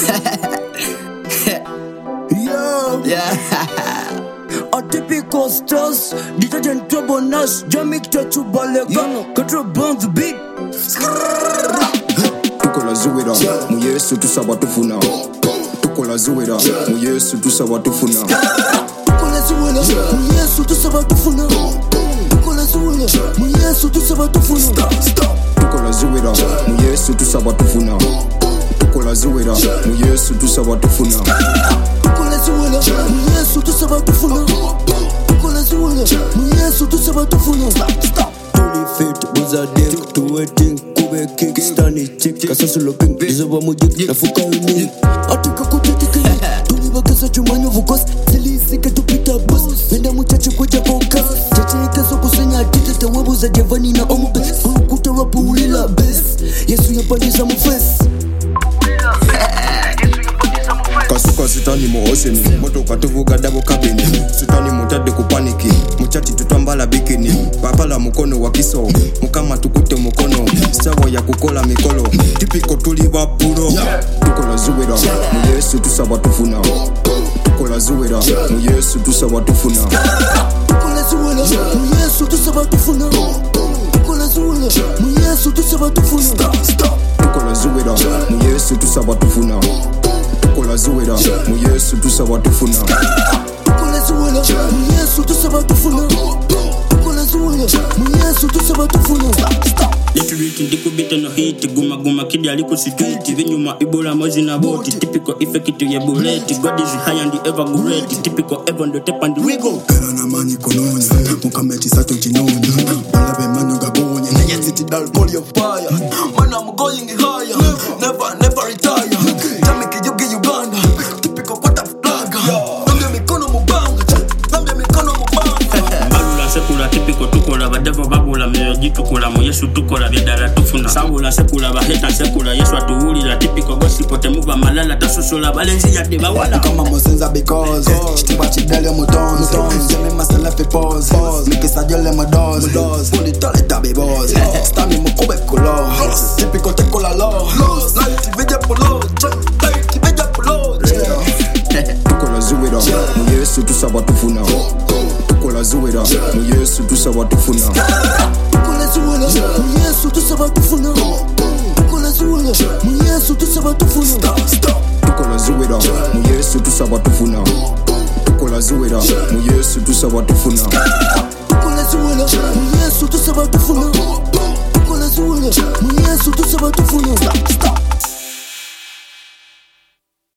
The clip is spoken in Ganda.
Yo, Yeah. a typical stars, detergent trouble nash, jamik to balega, control burn the beat. Tukola zuwera, mu Yesu tusaba tufuna. Tukola zuwera, mu Yesu tusaba tufuna. Tukola zuwera, mu Yesu tusaba tufuna. Tukola zuwera, mu Yesu tusaba tufuna. Tukola zuwera, mu Yesu tusaba tufuna. Tukola zuwera, mu Yesu tusaba tufuna. Tukola zuwera, mu Yesu tusaba tufuna. Tukola zuwera, mu Yesu tusaba tufuna. Tuli fit, buza dick, to waiting, kube kick, stani chick, kasasulo pink, dizoba mujik, nafuka uni. Atika kutitiki, tuli bakasa chumanyo vukos, silisike tupita bus, wenda muchache kuja bokas, chache ikaso kusenya titi, wabu za javani na omubes, kurukuta rapu ulila bes, Yesu yapandiza mufes. Kasuka sitani mooseni, moto katuvuga dabo kabini. Sitani mutade kupaniki, muchati tutambala bikini. Papala mukono wa kiso, mukama tukute mukono. Sawa ya kukola mikolo, tipiko tuli wapuro. Tukola zuwera, mu Yesu tusaba tufuna. Tukola zuwera, mu Yesu tusaba tufuna. Tukola zuwera, mu Yesu tusaba tufuna. Tukola zuwera, mu Yesu tusaba tufuna. Tukola zuwera, mu Yesu tusaba tufuna. Tukola zuwera, mu Yesu tusaba tufuna. Tukola zuwera, mu Yesu tusaba tufuna. Tukola zuwera, mu Yesu tusaba tufuna. Lituriti ndikubita no hiti guma guma kidi aliko situiti vinyuma ibola mozi na boti typical effect ya bullet God is high and ever great typical ever ndo tap and wiggle Era na mani kononya mukameti sato chinonya bala be manu gagonya na yeti dal call your fire man I'm going higher never retire jamike yugi Uganda typical what flag nambia mikono mubanga Babula sekula typical tukola badevo babula meji tukola mu Yesu tukola byadala tufuna Sawula sekula baheta sekula Yesu atuulira typical gossip temuva malala tasusola balenzi yadde bawala kama mosenza because chitiba chidele mutons zeme masala fe pause mikisa jole modos puli tole tabe boss stami mukube kulo typical tekola law night veja polo night veja polo Tukola zuwera, mu Yesu tusaba tufuna. Tukola zuwera, mu Yesu tusaba tufuna. Tukola zuwera, mu Yesu tusaba tufuna. Tukola zuwera, mu Yesu tusaba tufuna. Tukola zuwera, mu Yesu tusaba tufuna. Tukola zuwera, mu Yesu tusaba tufuna. Tukola zuwera, mu Yesu tusaba tufuna. Tukola zuwera, mu Yesu tusaba tufuna.